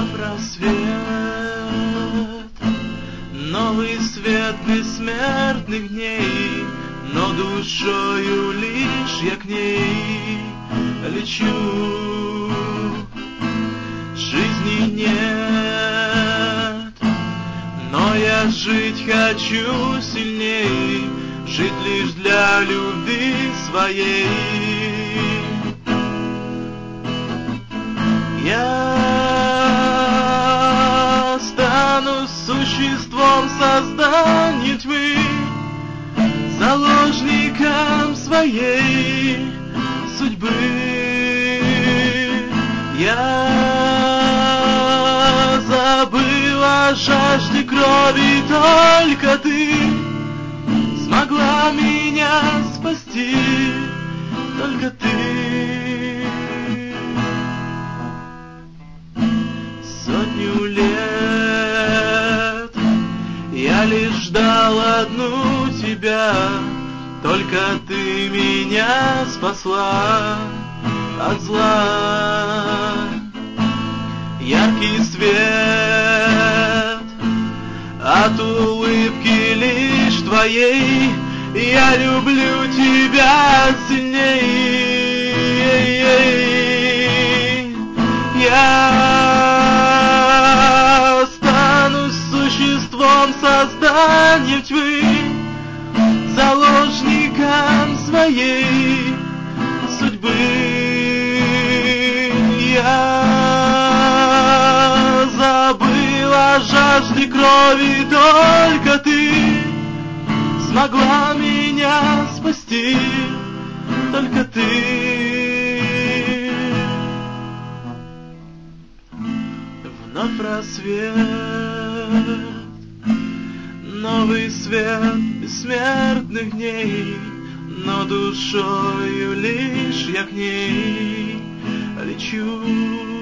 Вновь рассвет, новый свет бессмертных дней, но душою лишь я к ней лечу. Жизни нет, но я жить хочу сильней, жить лишь для любви своей. Я стану существом создания тьмы, заложником своей судьбы. Я забыл о жажде крови, только ты смогла меня спасти, только ты. Сотню лет я лишь ждал одну тебя, только ты меня спасла от зла. Яркий свет от улыбки лишь твоей, я люблю тебя сильней. Я стану существом создания тьмы, заложником своей судьбы. Я забыл о жажде крови, только ты смогла меня спасти, только ты. Вновь рассвет, новый свет бессмертных дней, но душою лишь я к ней лечу.